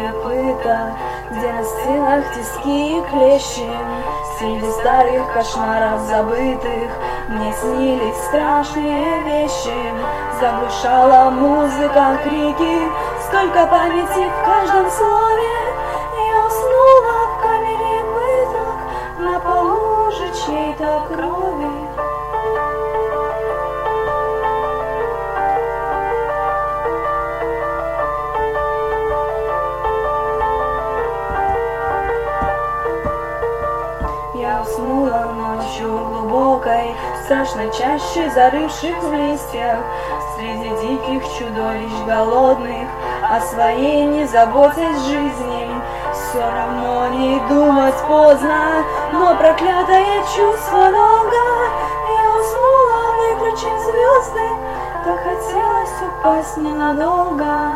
камере пыток, где на стенах тиски и клещи. Среди старых кошмаров забытых мне снились страшные вещи. Заглушала музыка крики, столько памяти в каждом слове. Я уснула в камере пыток, на полу лужи чьей-то крови. Я уснула ночью глубокой, страшной чаще зарывших в листьях, среди диких чудовищ голодных, о своей не заботясь жизни. Все равно не думать поздно, но проклятое чувство долга. Я уснула, выключив звезды, так хотелось упасть ненадолго.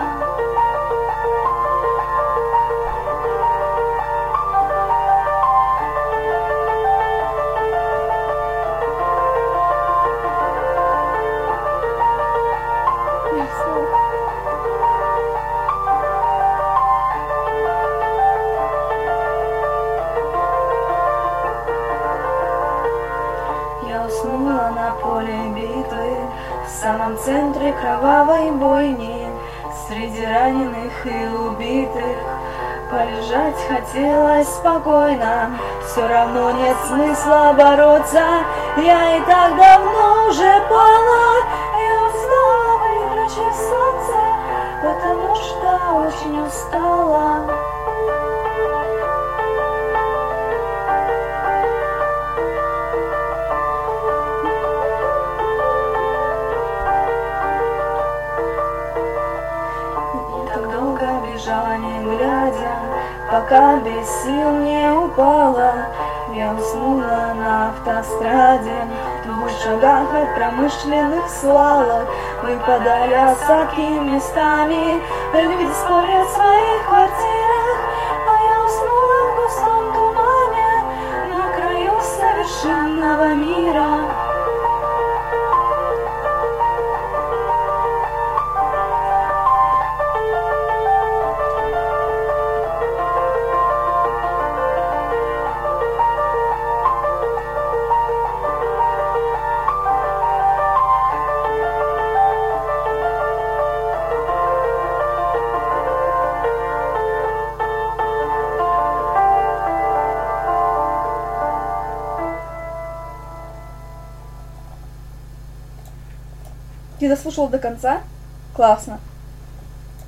Я уснула на поле битвы, в самом центре кровавой бойни, среди раненых и убитых. Полежать хотелось спокойно, все равно нет смысла бороться. Я и так давно уже поняла, я устала, выключив солнце, потому что очень устала. Так долго бежала, не глядя, пока без сил не упала. Я уснула на автостраде, в 2 шагах от промышленных свалок. Выпадали осадки местами, люди спорят в своих квартирах. А я уснула в густом тумане, на краю совершенного мира. Ты дослушала до конца? Классно.